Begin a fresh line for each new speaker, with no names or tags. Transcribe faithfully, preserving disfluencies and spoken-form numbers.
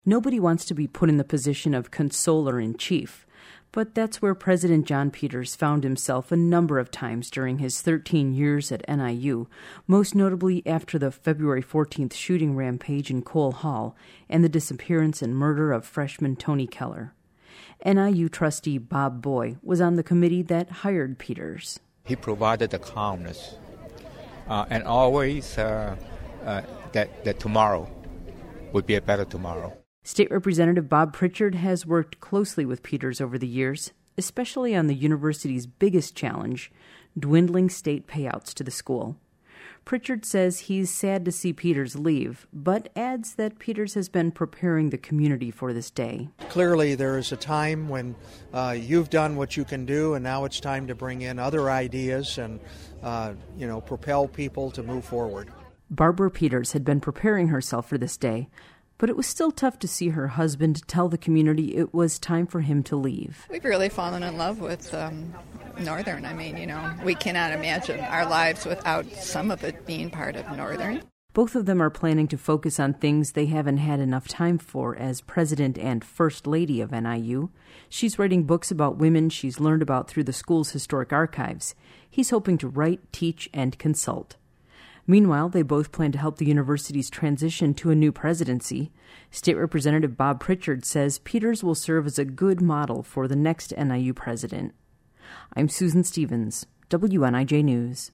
Nobody wants to be put in the position of consoler-in-chief, but that's where President John Peters found himself a number of times during his thirteen years at N I U, most notably after the February fourteenth shooting rampage in Cole Hall and the disappearance and murder of freshman Tony Keller. N I U trustee Bob Boy was on the committee that hired Peters.
He provided the calmness uh, and always uh, uh, that, that tomorrow would be a better tomorrow.
State Representative Bob Pritchard has worked closely with Peters over the years, especially on the university's biggest challenge, dwindling state payouts to the school. Pritchard says he's sad to see Peters leave, but adds that Peters has been preparing the community for this day.
Clearly, there is a time when uh, you've done what you can do, and now it's time to bring in other ideas and, uh, you know, propel people to move forward.
Barbara Peters had been preparing herself for this day, but it was still tough to see her husband tell the community it was time for him to leave.
We've really fallen in love with um, Northern. I mean, you know, we cannot imagine our lives without some of it being part of Northern.
Both of them are planning to focus on things they haven't had enough time for as president and first lady of N I U. She's writing books about women she's learned about through the school's historic archives. He's hoping to write, teach, and consult. Meanwhile, they both plan to help the university's transition to a new presidency. State Representative Bob Pritchard says Peters will serve as a good model for the next N I U president. I'm Susan Stevens, W N I J News.